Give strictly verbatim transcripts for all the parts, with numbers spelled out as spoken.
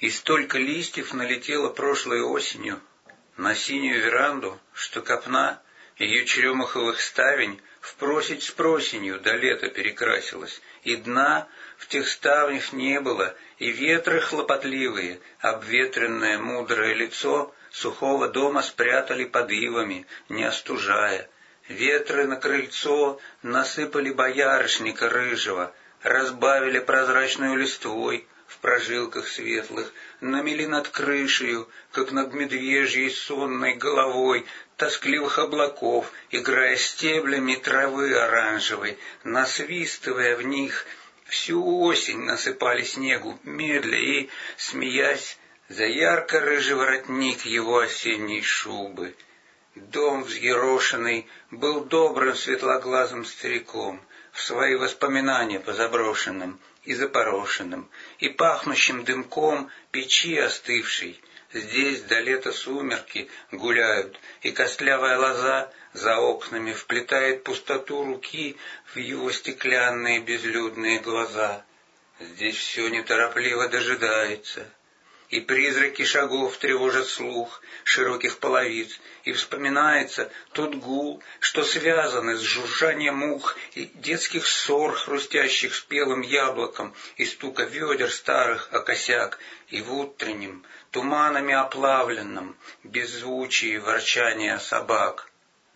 И столько листьев налетело прошлой осенью на синюю веранду, что копна ее черемуховых ставень впросить с просенью до лета перекрасилась, и дна в тех ставнях не было, и ветры хлопотливые, обветренное мудрое лицо сухого дома спрятали под ивами, не остужая. Ветры на крыльцо насыпали боярышника рыжего, разбавили прозрачную листвой в прожилках светлых, намели над крышею, как над медвежьей сонной головой, тоскливых облаков, играя стеблями травы оранжевой, насвистывая в них, всю осень насыпали снегу медля и, смеясь, за ярко-рыжий воротник его осенней шубы. Дом взъерошенный был добрым светлоглазым стариком, в свои воспоминания позаброшенным и запорошенным, и пахнущим дымком печи остывшей. Здесь до лета сумерки гуляют, и костлявая лоза за окнами вплетает пустоту руки в его стеклянные безлюдные глаза. Здесь все неторопливо дожидается, и призраки шагов тревожат слух широких половиц, и вспоминается тот гул, что связаны с жужжанием мух и детских ссор, хрустящих спелым яблоком, и стука ведер старых о косяк, и в утреннем, туманами оплавленном, беззвучии ворчания собак.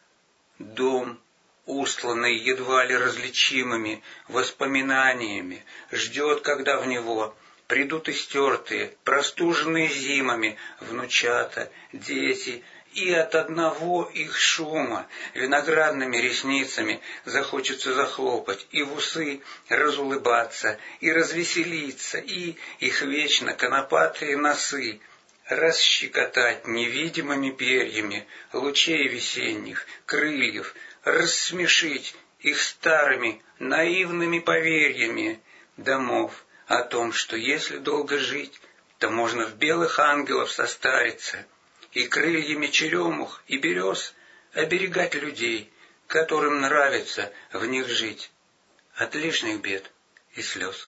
Дом, устланный едва ли различимыми воспоминаниями, ждет, когда в него придут истертые, простуженные зимами внучата, дети, и от одного их шума виноградными ресницами захочется захлопать, и в усы разулыбаться, и развеселиться, и их вечно конопатые носы расщекотать невидимыми перьями лучей весенних, крыльев, рассмешить их старыми наивными поверьями домов о том, что если долго жить, то можно в белых ангелов состариться и крыльями черемух и берез оберегать людей, которым нравится в них жить от лишних бед и слез.